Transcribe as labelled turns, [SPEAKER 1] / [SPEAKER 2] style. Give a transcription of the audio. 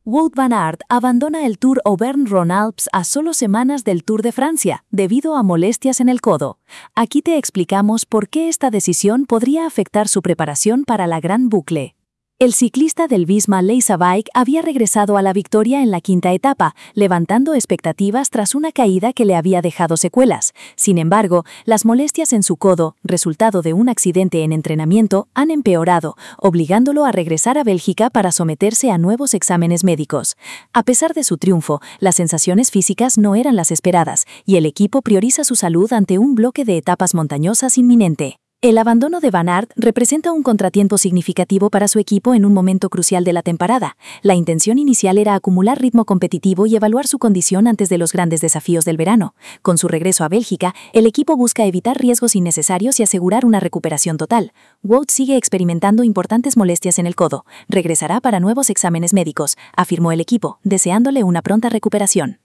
[SPEAKER 1] Wout van Aert abandona el Tour Auvergne-Rhône-Alpes a solo semanas del Tour de Francia, debido a molestias en el codo. Aquí te explicamos por qué esta decisión podría afectar su preparación para la Gran Boucle. El ciclista del Visma Lease Bike había regresado a la victoria en la quinta etapa, levantando expectativas tras una caída que le había dejado secuelas. Sin embargo, las molestias en su codo, resultado de un accidente en entrenamiento, han empeorado, obligándolo a regresar a Bélgica para someterse a nuevos exámenes médicos. A pesar de su triunfo, las sensaciones físicas no eran las esperadas, y el equipo prioriza su salud ante un bloque de etapas montañosas inminente. El abandono de Van Aert representa un contratiempo significativo para su equipo en un momento crucial de la temporada. La intención inicial era acumular ritmo competitivo y evaluar su condición antes de los grandes desafíos del verano. Con su regreso a Bélgica, el equipo busca evitar riesgos innecesarios y asegurar una recuperación total. Wout sigue experimentando importantes molestias en el codo. Regresará para nuevos exámenes médicos, afirmó el equipo, deseándole una pronta recuperación.